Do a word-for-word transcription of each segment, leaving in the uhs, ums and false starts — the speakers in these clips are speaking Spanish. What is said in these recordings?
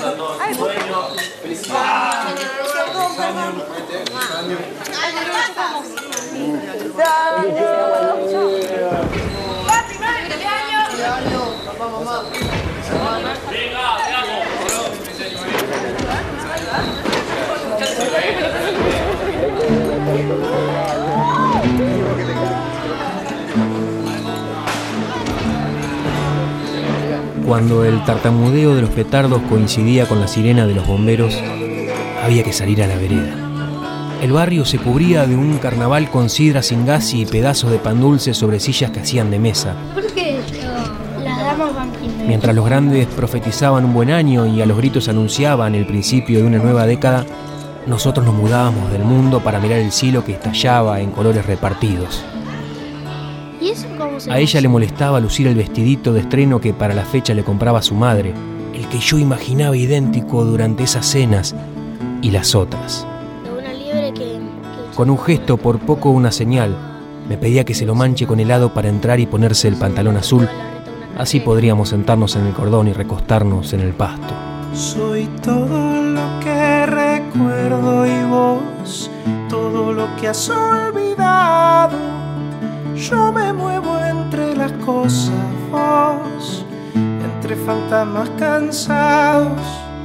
Cuando el tartamudeo de los petardos coincidía con la sirena de los bomberos, había que salir a la vereda. El barrio se cubría de un carnaval con sidra sin gas y pedazos de pan dulce sobre sillas que hacían de mesa. ¿Por qué las damas van primero? Mientras los grandes profetizaban un buen año y a los gritos anunciaban el principio de una nueva década, nosotros nos mudábamos del mundo para mirar el cielo que estallaba en colores repartidos. ¿Y eso cómo se A ella le molestaba lucir el vestidito de estreno que para la fecha le compraba su madre, el que yo imaginaba idéntico durante esas cenas y las otras. De una liebre que, que... Con un gesto, por poco una señal, me pedía que se lo manche con helado para entrar y ponerse el pantalón azul. Así podríamos sentarnos en el cordón y recostarnos en el pasto. Soy todo lo que recuerdo y vos, todo lo que has olvidado. Yo me muevo entre las cosas, vos, entre fantasmas cansados.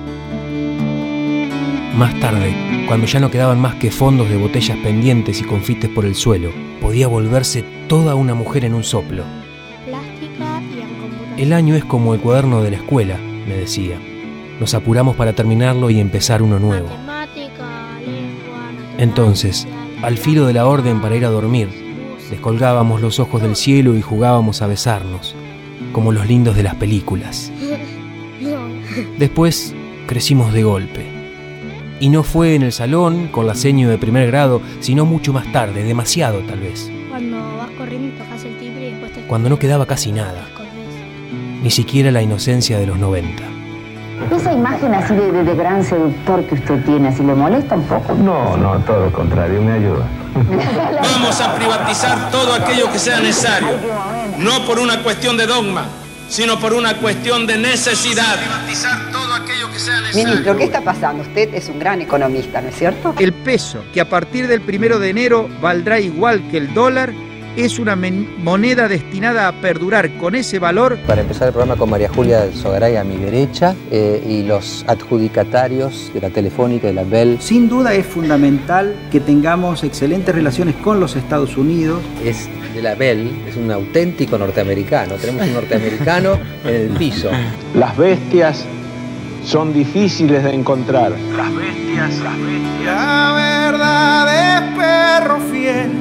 Más tarde, cuando ya no quedaban más que fondos de botellas pendientes y confites por el suelo, podía volverse toda una mujer en un soplo. Plástica y en computación. El año es como el cuaderno de la escuela, me decía. Nos apuramos para terminarlo y empezar uno nuevo. Matemática, lengua, Entonces, al filo de la orden para ir a dormir, descolgábamos los ojos del cielo y jugábamos a besarnos, como los lindos de las películas. Después crecimos de golpe. Y no fue en el salón, con la seño de primer grado, sino mucho más tarde, demasiado tal vez. Cuando vas corriendo y tocas el timbre y después te... Cuando no quedaba casi nada, escondes. ni siquiera la inocencia de los noventa. Esa imagen así de, de, de gran seductor que usted tiene, ¿así le molesta un poco? No, no, todo lo contrario, me ayuda. Vamos a privatizar todo aquello que sea necesario, no por una cuestión de dogma, sino por una cuestión de necesidad. Privatizar todo aquello que sea necesario. Ministro, ¿qué está pasando? Usted es un gran economista, ¿no es cierto? El peso, que a partir del primero de enero valdrá igual que el dólar, es una moneda destinada a perdurar con ese valor. Para empezar el programa con María Julia Sogaray a mi derecha eh, y los adjudicatarios de la Telefónica y de la Bell. Sin duda es fundamental que tengamos excelentes relaciones con los Estados Unidos. Es de la Bell, es un auténtico norteamericano. Tenemos un norteamericano en el piso. Las bestias son difíciles de encontrar. Las bestias, las bestias. La verdad es perro fiel,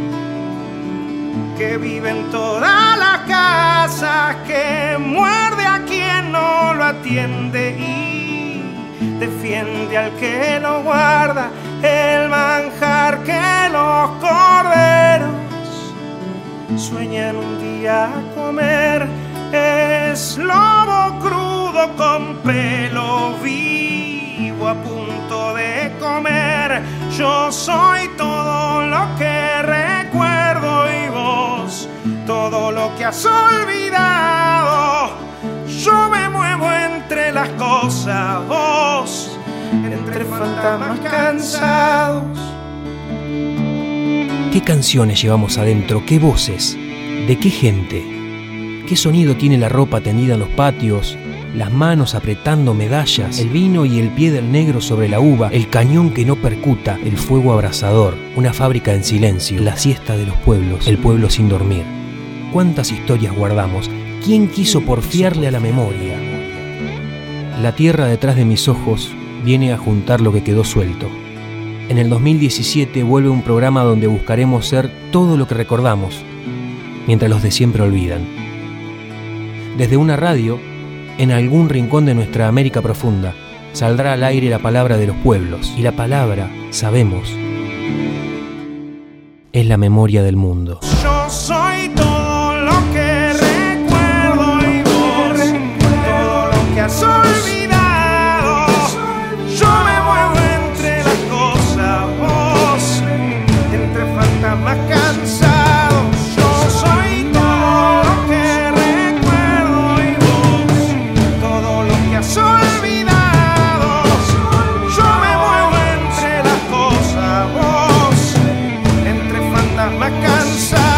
que vive en todas las casas, que muerde a quien no lo atiende y defiende al que lo guarda, el manjar que los corderos sueñan un día comer. Es lobo crudo con pelo vivo a punto de comer. Yo soy todo lo que recuerdo y vos todo lo que has olvidado. Yo me muevo entre las cosas, vos entre fantasmas cansados. ¿Qué canciones llevamos adentro? ¿Qué voces? ¿De qué gente? ¿Qué sonido tiene la ropa tendida en los patios? Las manos apretando medallas, el vino y el pie del negro sobre la uva, el cañón que no percuta, el fuego abrasador, una fábrica en silencio, la siesta de los pueblos, el pueblo sin dormir. ¿Cuántas historias guardamos? ¿Quién quiso porfiarle a la memoria? La tierra detrás de mis ojos viene a juntar lo que quedó suelto. En el dos mil diecisiete vuelve un programa donde buscaremos ser todo lo que recordamos, mientras los de siempre olvidan. Desde una radio, en algún rincón de nuestra América profunda, saldrá al aire la palabra de los pueblos. Y la palabra, sabemos, es la memoria del mundo. Yo soy todo lo que recuerdo y vos todo lo que has olvidado. Yo me muevo entre las cosas, vos entre fantasmas cansados. Yo soy todo lo que recuerdo y vos todo lo que has olvidado. la cansada.